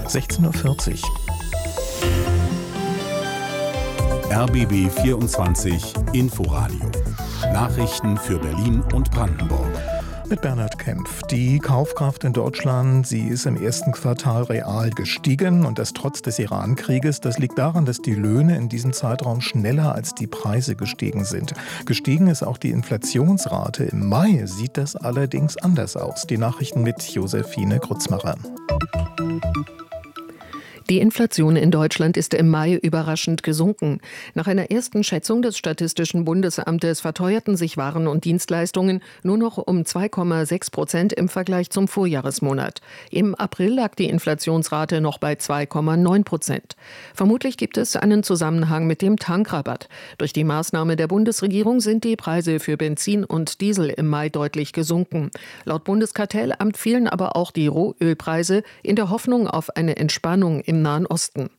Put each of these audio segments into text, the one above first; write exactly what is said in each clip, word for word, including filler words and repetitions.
sechzehn Uhr vierzig. R B B vierundzwanzig Inforadio. Nachrichten für Berlin und Brandenburg. Mit Bernhard Kempf. Die Kaufkraft in Deutschland, sie ist im ersten Quartal real gestiegen und das trotz des Iran-Krieges. Das liegt daran, dass die Löhne in diesem Zeitraum schneller als die Preise gestiegen sind. Gestiegen ist auch die Inflationsrate. Im Mai sieht das allerdings anders aus. Die Nachrichten mit Josephine Grutzmacher. Die Inflation in Deutschland ist im Mai überraschend gesunken. Nach einer ersten Schätzung des Statistischen Bundesamtes verteuerten sich Waren und Dienstleistungen nur noch um zwei Komma sechs Prozent im Vergleich zum Vorjahresmonat. Im April lag die Inflationsrate noch bei zwei Komma neun Prozent. Vermutlich gibt es einen Zusammenhang mit dem Tankrabatt. Durch die Maßnahme der Bundesregierung sind die Preise für Benzin und Diesel im Mai deutlich gesunken. Laut Bundeskartellamt fielen aber auch die Rohölpreise in der Hoffnung auf eine Entspannung im Nahen Osten.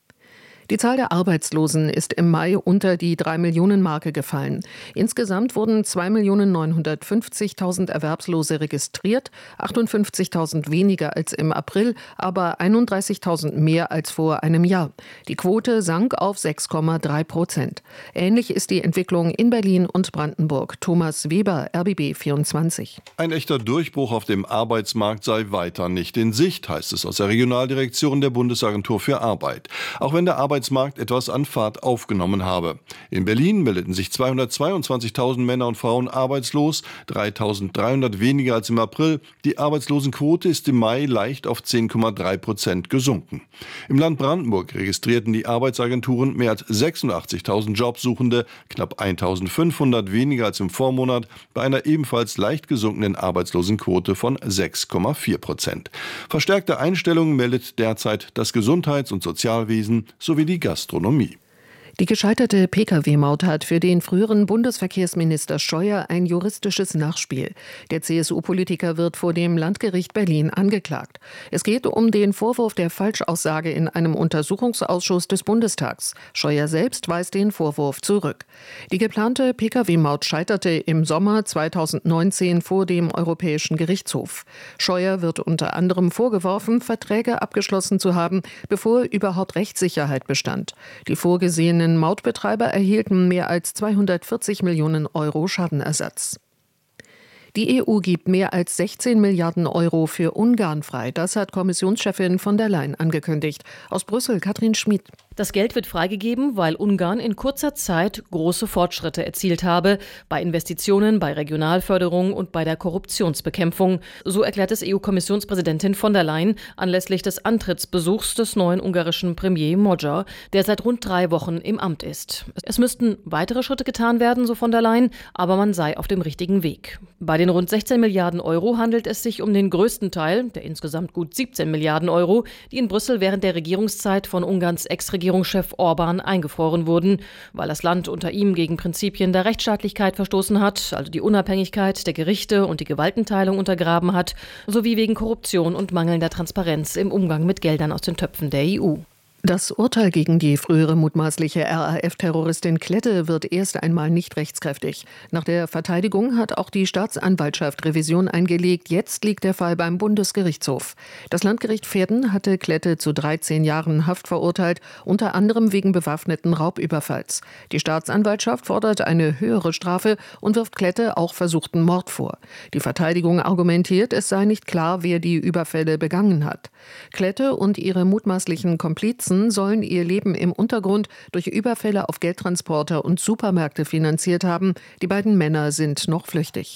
Die Zahl der Arbeitslosen ist im Mai unter die drei Millionen Marke gefallen. Insgesamt wurden zwei Millionen neunhundertfünfzigtausend Erwerbslose registriert, achtundfünfzigtausend weniger als im April, aber einunddreißigtausend mehr als vor einem Jahr. Die Quote sank auf sechs Komma drei Prozent. Ähnlich ist die Entwicklung in Berlin und Brandenburg. Thomas Weber, R B B vierundzwanzig. Ein echter Durchbruch auf dem Arbeitsmarkt sei weiter nicht in Sicht, heißt es aus der Regionaldirektion der Bundesagentur für Arbeit. Auch wenn der Arbeitsmarkt etwas an Fahrt aufgenommen habe. In Berlin meldeten sich zweihundertzweiundzwanzigtausend Männer und Frauen arbeitslos, dreitausenddreihundert weniger als im April. Die Arbeitslosenquote ist im Mai leicht auf zehn Komma drei Prozent gesunken. Im Land Brandenburg registrierten die Arbeitsagenturen mehr als sechsundachtzigtausend Jobsuchende, knapp eintausendfünfhundert weniger als im Vormonat, bei einer ebenfalls leicht gesunkenen Arbeitslosenquote von sechs Komma vier Prozent. Verstärkte Einstellungen meldet derzeit das Gesundheits- und Sozialwesen sowie die Gastronomie. Die gescheiterte Pkw-Maut hat für den früheren Bundesverkehrsminister Scheuer ein juristisches Nachspiel. Der C S U-Politiker wird vor dem Landgericht Berlin angeklagt. Es geht um den Vorwurf der Falschaussage in einem Untersuchungsausschuss des Bundestags. Scheuer selbst weist den Vorwurf zurück. Die geplante Pkw-Maut scheiterte im Sommer zweitausendneunzehn vor dem Europäischen Gerichtshof. Scheuer wird unter anderem vorgeworfen, Verträge abgeschlossen zu haben, bevor überhaupt Rechtssicherheit bestand. Die vorgesehenen Mautbetreiber erhielten mehr als zweihundertvierzig Millionen Euro Schadenersatz. Die E U gibt mehr als sechzehn Milliarden Euro für Ungarn frei. Das hat Kommissionschefin von der Leyen angekündigt. Aus Brüssel, Katrin Schmid. Das Geld wird freigegeben, weil Ungarn in kurzer Zeit große Fortschritte erzielt habe bei Investitionen, bei Regionalförderung und bei der Korruptionsbekämpfung. So erklärt es E U-Kommissionspräsidentin von der Leyen anlässlich des Antrittsbesuchs des neuen ungarischen Premier Magyar, der seit rund drei Wochen im Amt ist. Es müssten weitere Schritte getan werden, so von der Leyen, aber man sei auf dem richtigen Weg. Bei den rund sechzehn Milliarden Euro handelt es sich um den größten Teil, der insgesamt gut siebzehn Milliarden Euro, die in Brüssel während der Regierungszeit von Ungarns Ex-Regierungschef Orban eingefroren wurden, weil das Land unter ihm gegen Prinzipien der Rechtsstaatlichkeit verstoßen hat, also die Unabhängigkeit der Gerichte und die Gewaltenteilung untergraben hat, sowie wegen Korruption und mangelnder Transparenz im Umgang mit Geldern aus den Töpfen der E U. Das Urteil gegen die frühere mutmaßliche R A F-Terroristin Klette wird erst einmal nicht rechtskräftig. Nach der Verteidigung hat auch die Staatsanwaltschaft Revision eingelegt. Jetzt liegt der Fall beim Bundesgerichtshof. Das Landgericht Verden hatte Klette zu dreizehn Jahren Haft verurteilt, unter anderem wegen bewaffneten Raubüberfalls. Die Staatsanwaltschaft fordert eine höhere Strafe und wirft Klette auch versuchten Mord vor. Die Verteidigung argumentiert, es sei nicht klar, wer die Überfälle begangen hat. Klette und ihre mutmaßlichen Komplizen sollen ihr Leben im Untergrund durch Überfälle auf Geldtransporter und Supermärkte finanziert haben. Die beiden Männer sind noch flüchtig.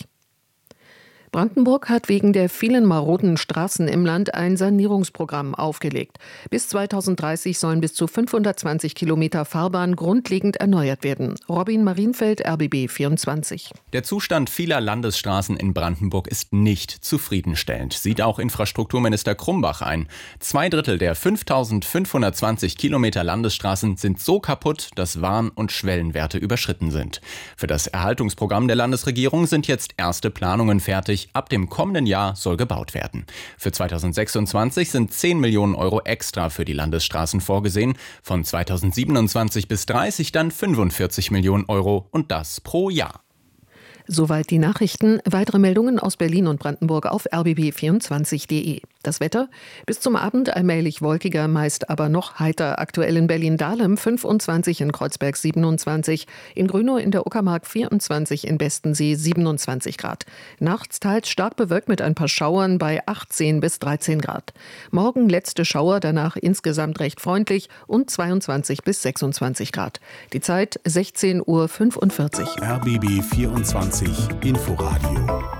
Brandenburg hat wegen der vielen maroden Straßen im Land ein Sanierungsprogramm aufgelegt. Bis zweitausenddreißig sollen bis zu fünfhundertzwanzig Kilometer Fahrbahn grundlegend erneuert werden. Robin Marienfeld, R B B vierundzwanzig. Der Zustand vieler Landesstraßen in Brandenburg ist nicht zufriedenstellend, sieht auch Infrastrukturminister Krumbach ein. Zwei Drittel der fünftausendfünfhundertzwanzig Kilometer Landesstraßen sind so kaputt, dass Warn- und Schwellenwerte überschritten sind. Für das Erhaltungsprogramm der Landesregierung sind jetzt erste Planungen fertig. Ab dem kommenden Jahr soll gebaut werden. Für zweitausendsechsundzwanzig sind zehn Millionen Euro extra für die Landesstraßen vorgesehen. Von zweitausendsiebenundzwanzig bis dreißig dann fünfundvierzig Millionen Euro und das pro Jahr. Soweit die Nachrichten. Weitere Meldungen aus Berlin und Brandenburg auf r b b vierundzwanzig punkt d e. Das Wetter? Bis zum Abend allmählich wolkiger, meist aber noch heiter. Aktuell in Berlin-Dahlem fünfundzwanzig, in Kreuzberg siebenundzwanzig, in Grünow in der Uckermark vierundzwanzig, in Bestensee siebenundzwanzig Grad. Nachts teils stark bewölkt mit ein paar Schauern bei achtzehn bis dreizehn Grad. Morgen letzte Schauer, danach insgesamt recht freundlich und zweiundzwanzig bis sechsundzwanzig Grad. Die Zeit sechzehn Uhr fünfundvierzig. R B B vierundzwanzig Inforadio